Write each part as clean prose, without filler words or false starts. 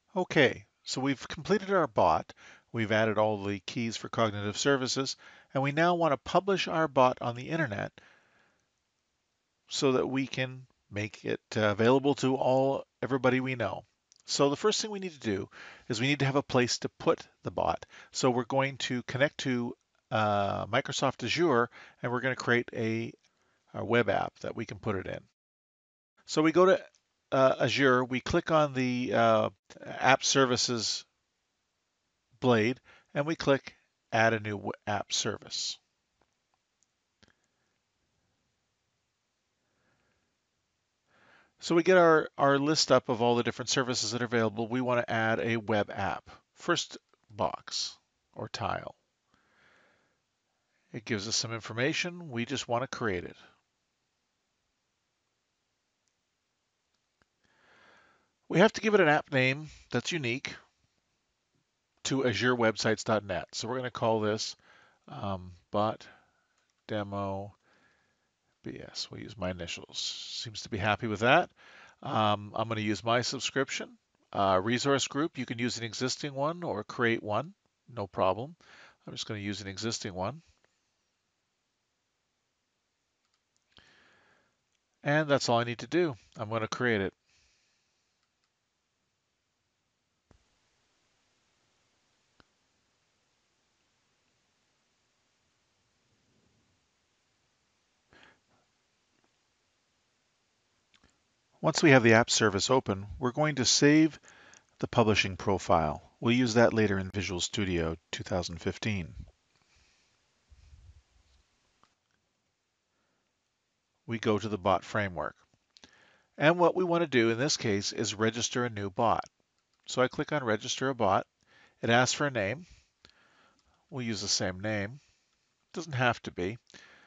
Okay, so we've completed our bot. We've added all the keys for cognitive services, and we now want to publish our bot on the internet so that we can make it available to everybody we know. So the first thing we need to do is we need to have a place to put the bot. So we're going to connect to Microsoft Azure, and we're going to create a web app that we can put it in. So we go to Azure, we click on the App Services blade, and we click Add a new app service. So we get our list up of all the different services that are available. We want to add a web app. First box or tile. It gives us some information. We just want to create it. We have to give it an app name that's unique to azurewebsites.net. So we're going to call this bot demo BS. We'll use my initials. Seems to be happy with that. I'm going to use my subscription. Resource group, you can use an existing one or create one, no problem. I'm just going to use an existing one. And that's all I need to do. I'm going to create it. Once we have the app service open, we're going to save the publishing profile. We'll use that later in Visual Studio 2015. We go to the bot framework. And what we want to do in this case is register a new bot. So I click on register a bot. It asks for a name. We'll use the same name. Doesn't have to be.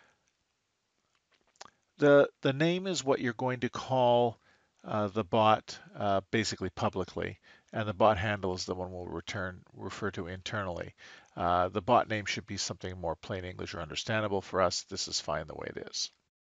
The name is what you're going to call the bot basically publicly, and the bot handle is the one we'll refer to internally. The bot name should be something more plain English or understandable for us. This is fine the way it is.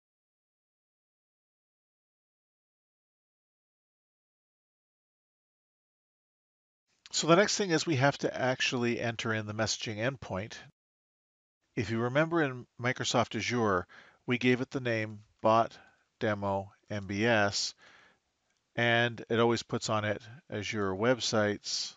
So the next thing is we have to actually enter in the messaging endpoint. If you remember in Microsoft Azure, we gave it the name bot demo MBS, and it always puts on it Azure websites,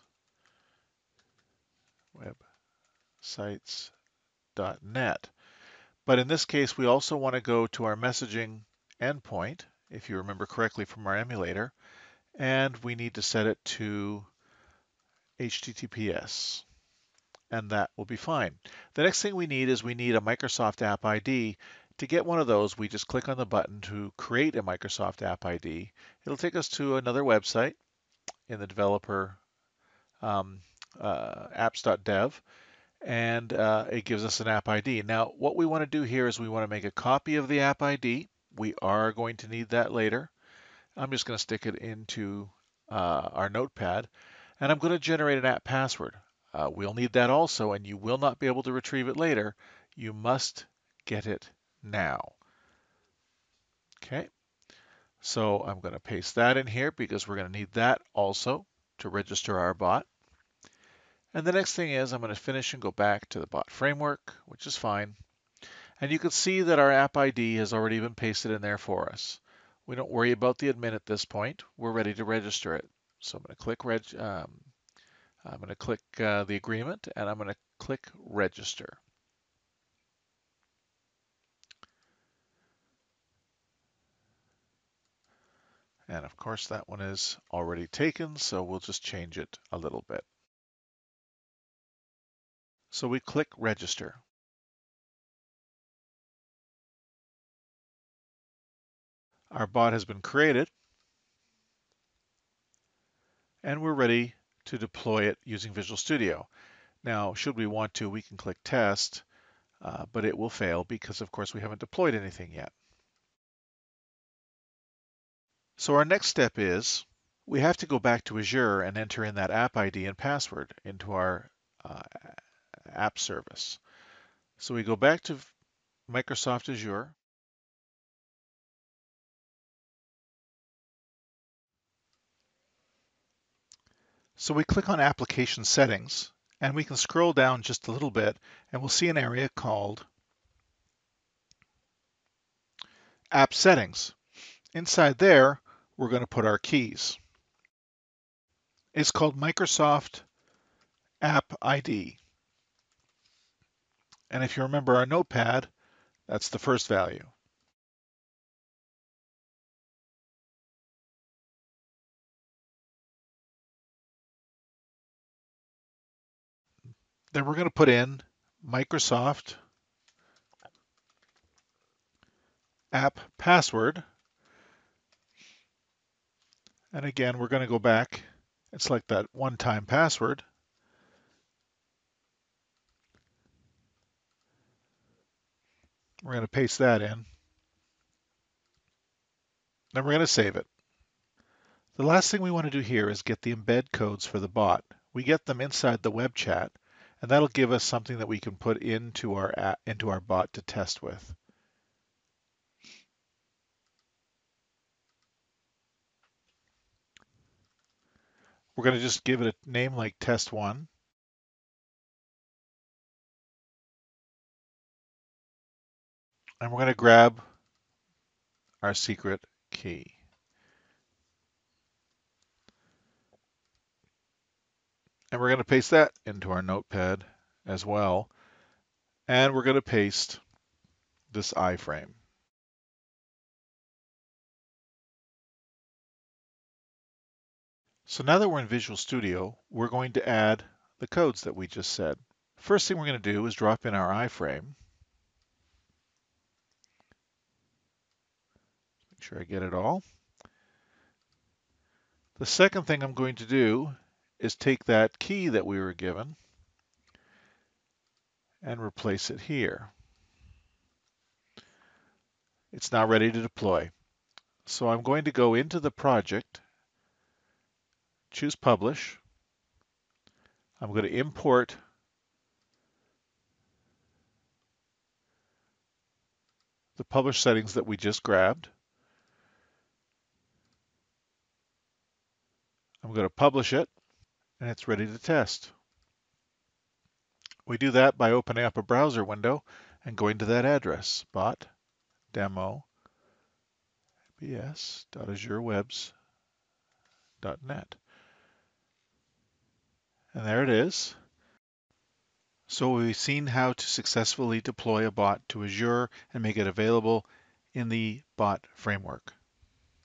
websites.net. But in this case, we also want to go to our messaging endpoint, if you remember correctly from our emulator, and we need to set it to HTTPS, and that will be fine. The next thing we need is we need a Microsoft App ID. To get one of those, we just click on the button to create a Microsoft App ID. It'll take us to another website in the developer apps.dev, and it gives us an app ID. Now, what we want to do here is we want to make a copy of the app ID. We are going to need that later. I'm just going to stick it into our notepad, and I'm going to generate an app password. We'll need that also, and you will not be able to retrieve it later. You must get it now. Okay, so I'm going to paste that in here because we're going to need that also to register our bot. And the next thing is I'm going to finish and go back to the bot framework, which is fine. And you can see that our app ID has already been pasted in there for us. We don't worry about the admin at this point. We're ready to register it. So I'm going to click the agreement, and I'm going to click register. And of course that one is already taken, so we'll just change it a little bit. So we click register. Our bot has been created, and we're ready to deploy it using Visual Studio. Now, should we want to, we can click test, but it will fail because of course we haven't deployed anything yet. So our next step is we have to go back to Azure and enter in that app ID and password into our app service. So we go back to Microsoft Azure. So we click on Application Settings, and we can scroll down just a little bit, and we'll see an area called App Settings. Inside there, we're going to put our keys. It's called Microsoft App ID. And if you remember our notepad, that's the first value. Then we're going to put in Microsoft App Password. And again, we're going to go back and select that one-time password. We're going to paste that in. Then we're going to save it. The last thing we want to do here is get the embed codes for the bot. We get them inside the web chat, and that'll give us something that we can put into our bot to test with. We're going to just give it a name like test1. And we're going to grab our secret key. And we're going to paste that into our notepad as well. And we're going to paste this iframe. So now that we're in Visual Studio, we're going to add the codes that we just said. First thing we're going to do is drop in our iframe. Make sure I get it all. The second thing I'm going to do is take that key that we were given and replace it here. It's now ready to deploy. So I'm going to go into the project, choose Publish. I'm going to import the publish settings that we just grabbed. I'm going to publish it, and it's ready to test. We do that by opening up a browser window and going to that address, bot.demo.bs.azurewebs.net. And there it is. So we've seen how to successfully deploy a bot to Azure and make it available in the bot framework.